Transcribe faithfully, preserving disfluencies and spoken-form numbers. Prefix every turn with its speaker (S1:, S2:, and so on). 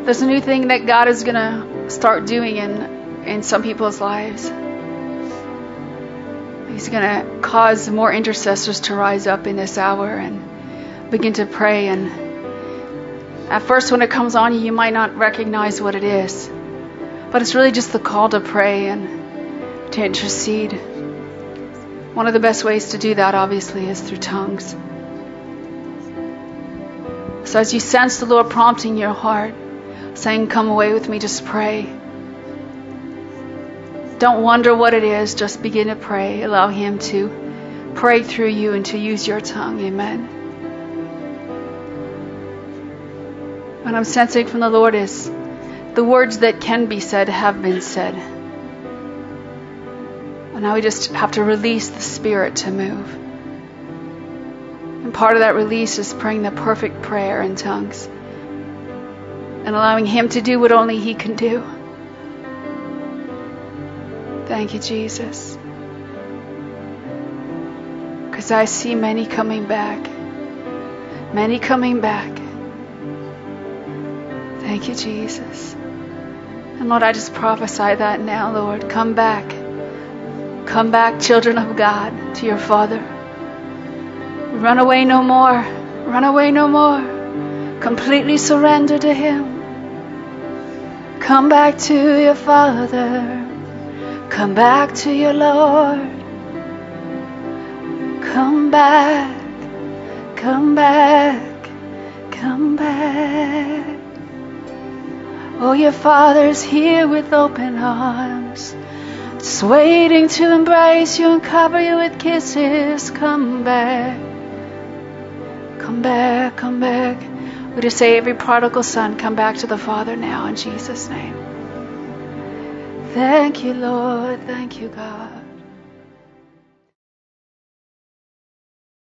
S1: There's a new thing that God is going to start doing in, in some people's lives. He's going to cause more intercessors to rise up in this hour and begin to pray. And at first when it comes on you, you might not recognize what it is. But it's really just the call to pray and to intercede. One of the best ways to do that, obviously, is through tongues. So as you sense the Lord prompting your heart, saying, come away with me, just pray. Don't wonder what it is, just begin to pray. Allow Him to pray through you and to use your tongue. Amen. What I'm sensing from the Lord is the words that can be said have been said. And now we just have to release the Spirit to move. And part of that release is praying the perfect prayer in tongues. And allowing Him to do what only He can do. Thank you, Jesus. Because I see many coming back. Many coming back. Thank you, Jesus. And Lord, I just prophesy that now, Lord. Come back. Come back, children of God, to your Father. Run away no more. Run away no more. Completely surrender to Him. Come back to your Father. Come back to your Lord. Come back. Come back. Come back. Oh, your Father's here with open arms, just waiting to embrace you and cover you with kisses. Come back. Come back, come back. We just say, every prodigal son, come back to the Father now in Jesus' name. Thank you, Lord. Thank you, God.